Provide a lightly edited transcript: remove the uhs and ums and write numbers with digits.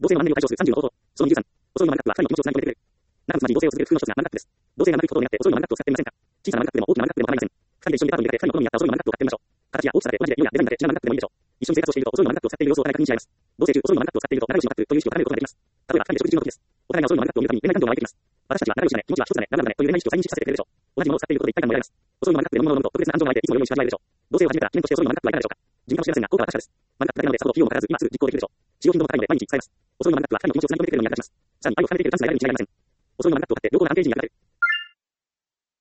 同性のマンネリを解消する30の方法。その23、お揃いのマグカップは2人の気持ちをつなぎ止めてくれる。仲睦まじに同性を続ける工夫の一つがマグカップです。同性が長引くことによってお揃いのマグカップを使ってみませんか。小さなマグカップでも大きなマグカップでも構いません。二人で一緒にデパートに出かけ、二人の好みに合ったお揃いのマグカップを買ってみましょう。形や大きさで同じで色やデザインだけ違うマグカップでもいいでしょう。一緒に生活をしているとお揃いのマグカップを使っている様子をお互い確認し合います。同棲中お揃いのマグカップを使っていると仲良しのカップという意識を高めることができます。例えば二人で食事中の時です。お互いがお揃いのマグカップを見るたびに恋愛感情が湧いてきます。私たちは仲良しだね、気持ちは一つだね、ラブだねという恋愛意識を再認識させてくれるでしょう。同じものを使っていることで一体感も得られます。お揃いのマグカップで飲むものを飲むと特別な感情が湧いていつもより美味しく味わえるでしょう。同棲を始めたら記念としてお揃いのマグカップはいかがでしょうか。自分かもしれませんが効果は確かです。マグカップだけなのでさほど費用もかからず今すぐ実行できるでしょう。使用頻度も高いので毎日使えます。お揃いのマグカップは二人の気持ちをつなぎ止めてくれるのに役立ちます。さらに愛を深めてくれる男子がやるに違いありません。お揃いのマグカップを買って両方が安定時に役立てる。